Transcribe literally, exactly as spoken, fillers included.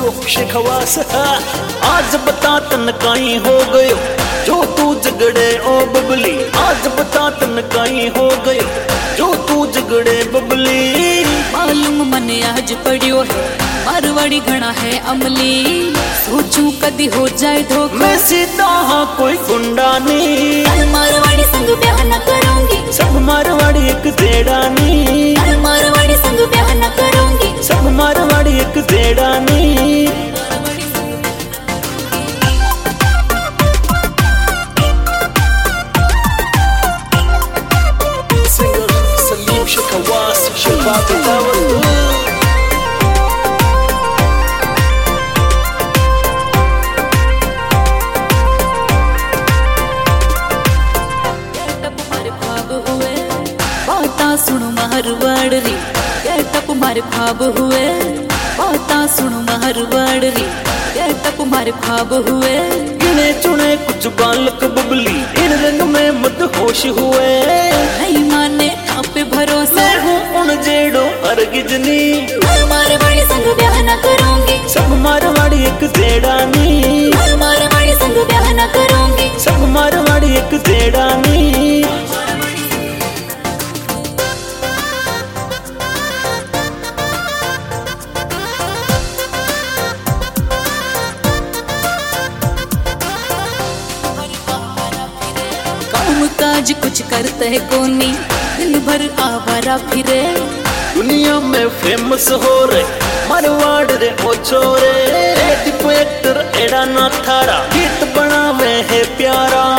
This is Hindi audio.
सुनो शेखवास आज बता तन काई हो गयो जो तू झगड़े ओ बबली। आज बता तन काई हो गयो जो तू झगड़े बबली। मालूम मने आज पड़ियो है मारवाड़ी घना है अमली। सोचूं कदी हो जाए धोखा मैं सीधा हाँ कोई गुंडा नहीं। हर मारवाड़ी संग ब्याह न करूंगी सब मारवाड़ी एक जेड़ा नहीं। हर मारवाड़ी संग ब्याह न करूंगी सब मारवाड़ी एक जेड़ा नहीं। सिंगर सलीम शेखवास शबाब दावत। सुनो मारवाड़ी गेटअप मारे ख्वाब हुए। बाता सुनो मारवाड़ी गेटअप मारे ख्वाब हुए। गिने चुने कुछ बालक बबली इन रंग में मत होश हुए। नहीं माने आप पे भरोसा मैं हूँ उन जेड़ो अर्गिजनी। हर मारवाड़ी संग ब्याह न करूंगी सब मारवाड़ी एक जेड़ा नहीं। हर मारवाड़ी संग ब्याह न करूंगी सब मारवाड़ी एक जेड़ा नहीं। काज कुछ करते है कोनी दिन भर आवारा फिरे। दुनिया में फेमस हो रे मारवाड़ रे ओ छोरे। एक्टर एड़ा ना थारा गीत बनावे है प्यारा।